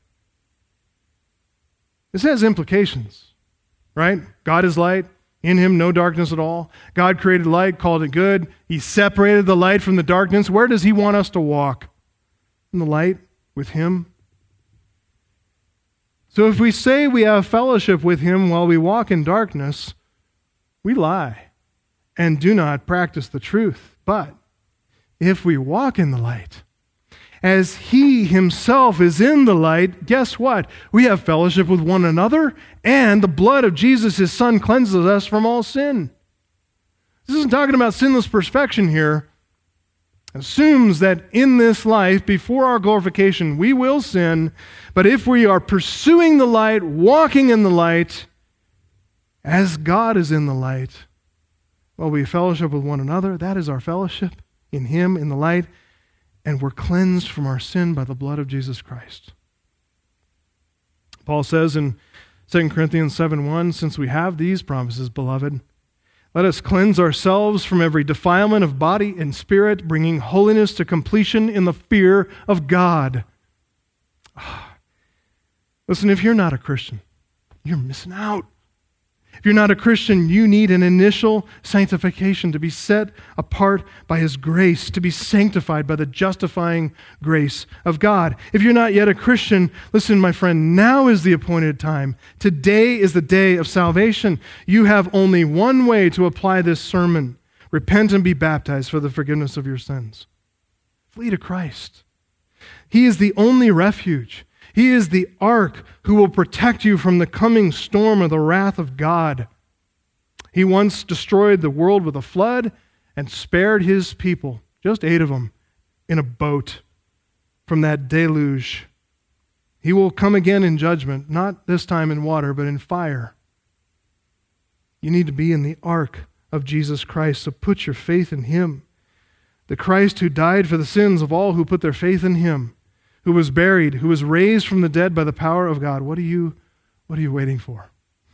This has implications, right? God is light. In him, no darkness at all. God created light, called it good. He separated the light from the darkness. Where does he want us to walk? In the light with him. So if we say we have fellowship with him while we walk in darkness, we lie and do not practice the truth. But if we walk in the light, as he himself is in the light, guess what? We have fellowship with one another, and the blood of Jesus, his son, cleanses us from all sin. This isn't talking about sinless perfection here. It assumes that in this life, before our glorification, we will sin, but if we are pursuing the light, walking in the light, as God is in the light, well, we fellowship with one another. That is our fellowship in him, in the light, and we're cleansed from our sin by the blood of Jesus Christ. Paul says in Second Corinthians seven one, since we have these promises, beloved, let us cleanse ourselves from every defilement of body and spirit, bringing holiness to completion in the fear of God. Listen, if you're not a Christian, you're missing out. If you're not a Christian, you need an initial sanctification to be set apart by his grace, to be sanctified by the justifying grace of God. If you're not yet a Christian, listen, my friend, now is the appointed time. Today is the day of salvation. You have only one way to apply this sermon. Repent and be baptized for the forgiveness of your sins. Flee to Christ. He is the only refuge. He is the ark who will protect you from the coming storm of the wrath of God. He once destroyed the world with a flood and spared his people, just eight of them, in a boat from that deluge. He will come again in judgment, not this time in water, but in fire. You need to be in the ark of Jesus Christ, so put your faith in him. The Christ who died for the sins of all who put their faith in him, who was buried, who was raised from the dead by the power of God. What are you, what are you waiting for?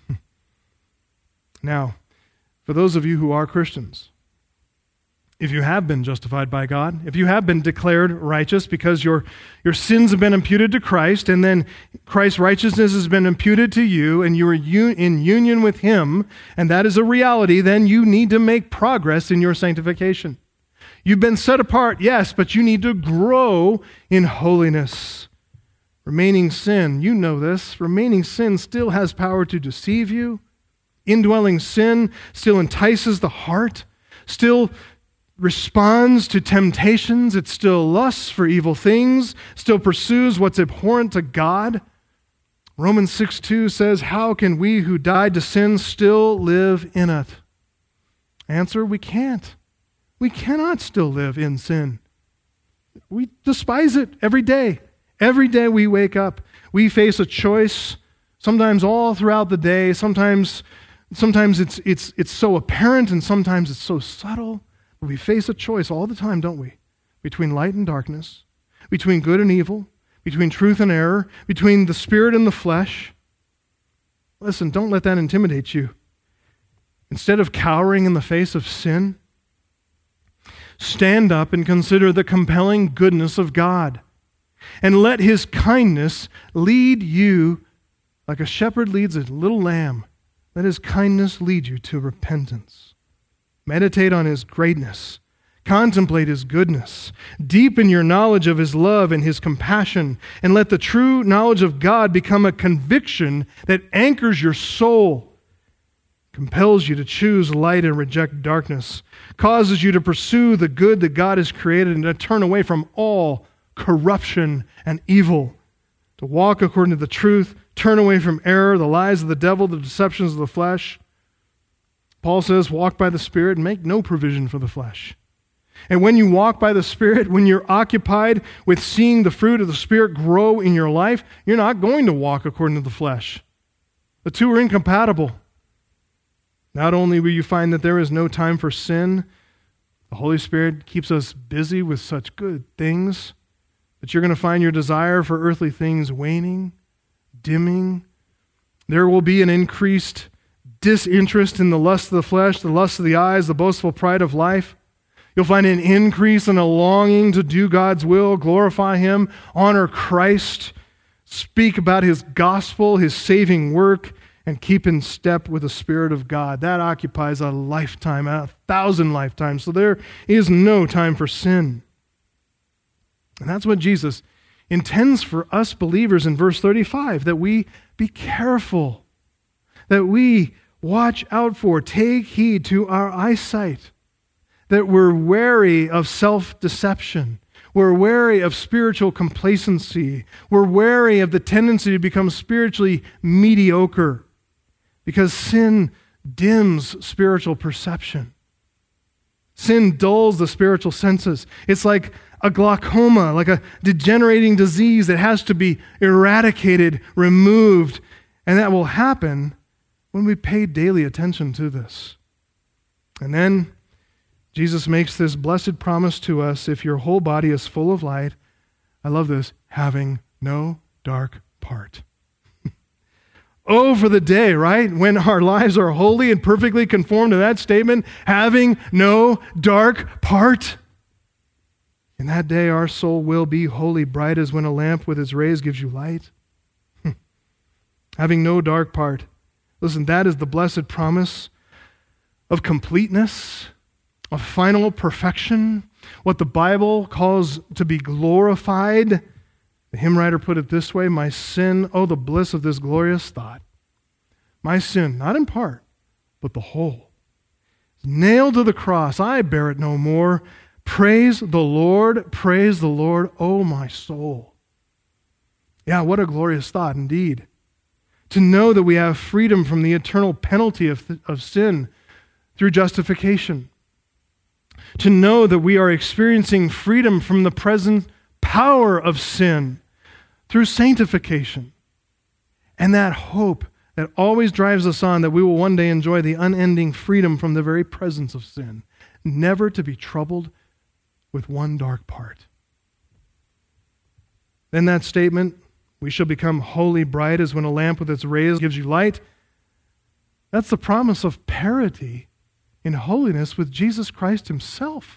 Now, for those of you who are Christians, if you have been justified by God, if you have been declared righteous because your, your sins have been imputed to Christ, and then Christ's righteousness has been imputed to you, and you are un- in union with him, and that is a reality, then you need to make progress in your sanctification. You've been set apart, yes, but you need to grow in holiness. Remaining sin, you know this, remaining sin still has power to deceive you. Indwelling sin still entices the heart, still responds to temptations, it still lusts for evil things, still pursues what's abhorrent to God. Romans six two says, how can we who died to sin still live in it? Answer, we can't. We cannot still live in sin. We despise it every day. Every day we wake up, we face a choice, sometimes all throughout the day. Sometimes, sometimes it's, it's, it's so apparent and sometimes it's so subtle. But we face a choice all the time, don't we? Between light and darkness, between good and evil, between truth and error, between the spirit and the flesh. Listen, don't let that intimidate you. Instead of cowering in the face of sin, stand up and consider the compelling goodness of God, and let his kindness lead you like a shepherd leads a little lamb. Let his kindness lead you to repentance. Meditate on his greatness. Contemplate his goodness. Deepen your knowledge of his love and his compassion, and let the true knowledge of God become a conviction that anchors your soul, compels you to choose light and reject darkness, causes you to pursue the good that God has created and to turn away from all corruption and evil, to walk according to the truth, turn away from error, the lies of the devil, the deceptions of the flesh. Paul says, walk by the Spirit and make no provision for the flesh. And when you walk by the Spirit, when you're occupied with seeing the fruit of the Spirit grow in your life, you're not going to walk according to the flesh. The two are incompatible. Not only will you find that there is no time for sin, the Holy Spirit keeps us busy with such good things, but you're going to find your desire for earthly things waning, dimming. There will be an increased disinterest in the lust of the flesh, the lust of the eyes, the boastful pride of life. You'll find an increase in a longing to do God's will, glorify him, honor Christ, speak about his gospel, his saving work, and keep in step with the Spirit of God. That occupies a lifetime, a thousand lifetimes. So there is no time for sin. And that's what Jesus intends for us believers in verse thirty-five, that we be careful, that we watch out for, take heed to our eyesight, that we're wary of self-deception. We're wary of spiritual complacency. We're wary of the tendency to become spiritually mediocre, because sin dims spiritual perception. Sin dulls the spiritual senses. It's like a glaucoma, like a degenerating disease that has to be eradicated, removed, and that will happen when we pay daily attention to this. And then Jesus makes this blessed promise to us: if your whole body is full of light, I love this, having no dark part. Oh, for the day, right? When our lives are holy and perfectly conformed to that statement, having no dark part. In that day, our soul will be holy, bright as when a lamp with its rays gives you light. Having no dark part. Listen, that is the blessed promise of completeness, of final perfection, what the Bible calls to be glorified. The hymn writer put it this way: my sin, oh, the bliss of this glorious thought. My sin, not in part, but the whole, nailed to the cross. I bear it no more. Praise the Lord, praise the Lord, oh my soul. Yeah, what a glorious thought indeed. To know that we have freedom from the eternal penalty of, of sin through justification. To know that we are experiencing freedom from the present power of sin through sanctification. And that hope that always drives us on, that we will one day enjoy the unending freedom from the very presence of sin, never to be troubled with one dark part. Then that statement, we shall become holy, bright as when a lamp with its rays gives you light. That's the promise of parity in holiness with Jesus Christ himself.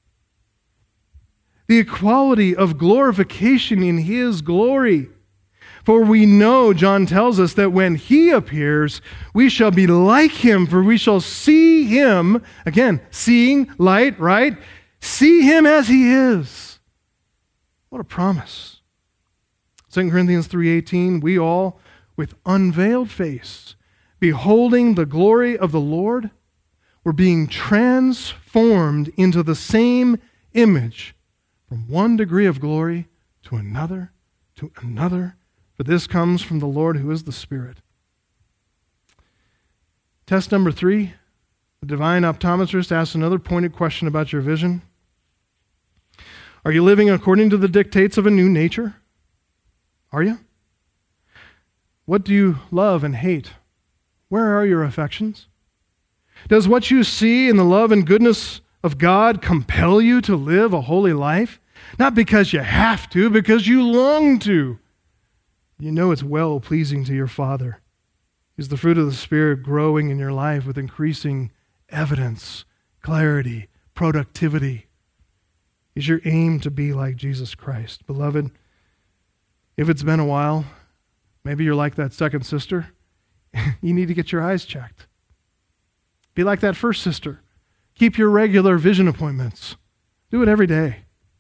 The equality of glorification in his glory. For we know, John tells us, that when he appears, we shall be like him, for we shall see him, again, seeing light, right? See him as he is. What a promise. Second Corinthians three eighteen, we all, with unveiled face, beholding the glory of the Lord, we're being transformed into the same image, from one degree of glory to another, to another. For this comes from the Lord who is the Spirit. Test number three, The divine optometrist asks another pointed question about your vision. Are you living according to the dictates of a new nature? Are you? What do you love and hate? Where are your affections? Does what you see in the love and goodness of God compel you to live a holy life? Not because you have to, because you long to. You know it's well-pleasing to your Father. Is the fruit of the Spirit growing in your life with increasing evidence, clarity, productivity? Is your aim to be like Jesus Christ? Beloved, if it's been a while, maybe you're like that second sister, you need to get your eyes checked. Be like that first sister. Keep your regular vision appointments. Do it every day.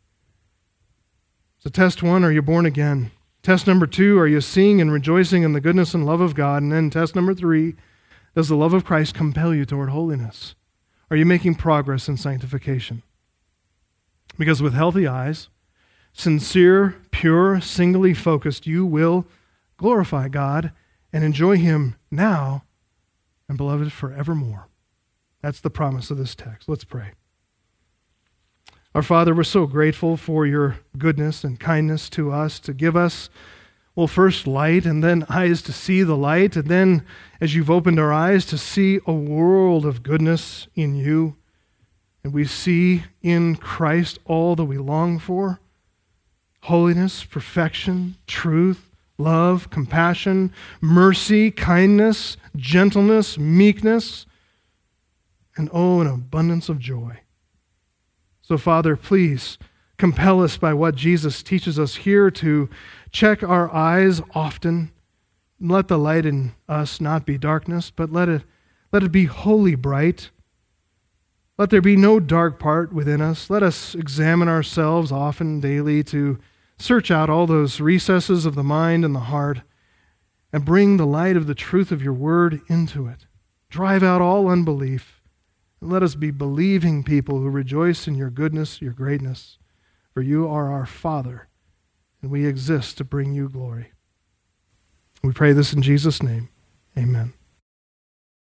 So test one, are you born again? Test number two, are you seeing and rejoicing in the goodness and love of God? And then test number three, does the love of Christ compel you toward holiness? Are you making progress in sanctification? Because with healthy eyes, sincere, pure, singly focused, you will glorify God and enjoy Him now and, beloved, forevermore. That's the promise of this text. Let's pray. Our Father, we're so grateful for your goodness and kindness to us, to give us, well, first light and then eyes to see the light, and then, as you've opened our eyes, to see a world of goodness in you. And we see in Christ all that we long for: holiness, perfection, truth, love, compassion, mercy, kindness, gentleness, meekness, and oh, an abundance of joy. So, Father, please compel us by what Jesus teaches us here to check our eyes often. Let the light in us not be darkness, but let it, let it be wholly bright. Let there be no dark part within us. Let us examine ourselves often, daily, to search out all those recesses of the mind and the heart and bring the light of the truth of your word into it. Drive out all unbelief. And let us be believing people who rejoice in your goodness, your greatness. For you are our Father, and we exist to bring you glory. We pray this in Jesus' name. Amen.